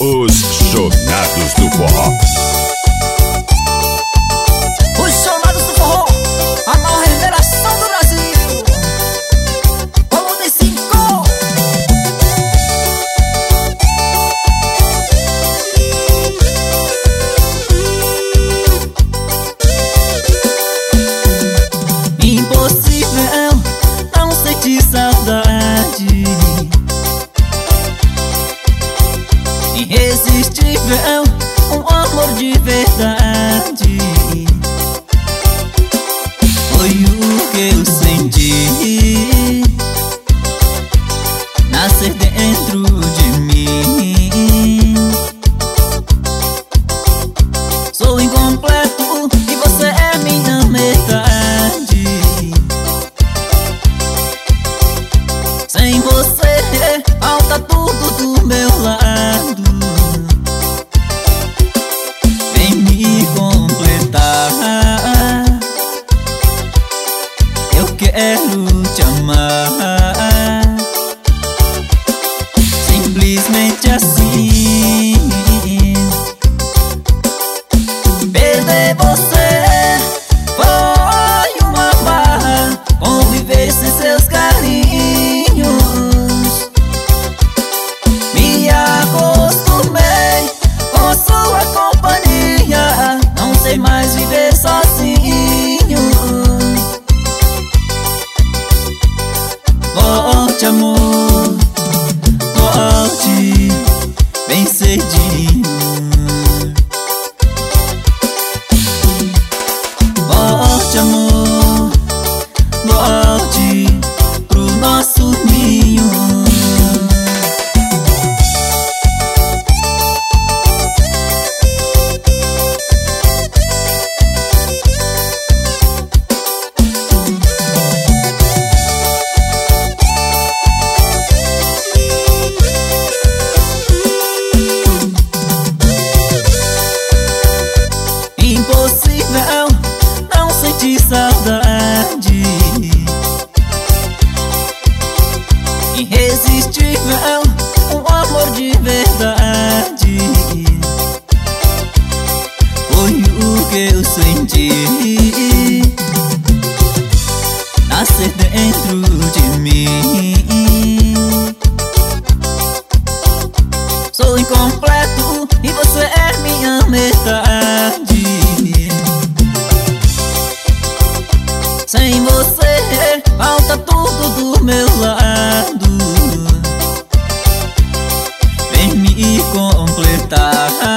Os Jornados do Forró. Os Jornados do Forró, a maior revelação do Brasil. Volume 5. Impossível não sentir saudade, irresistível um amor de verdade. Foi o que eu senti nascer dentro de mim. Sou incompleto e você é minha metade. Sem você falta tudo do meu lado. Vem me completar, eu quero te amar. Simplesmente assim. Perder você foi uma barra, conviver sem seus carinhos. Me acostumei com sua companhia, não sei mais viver sozinho. Volte, amor, volte bem cedinho. Volte, amor, volte pro nosso ninho. Impossível não sentir saudade, irresistível um amor de verdade. Foi o que eu senti nascer dentro de mim. Sou incompleto e você é minha metade. Sem você falta tudo do meu lado. Vem me completar,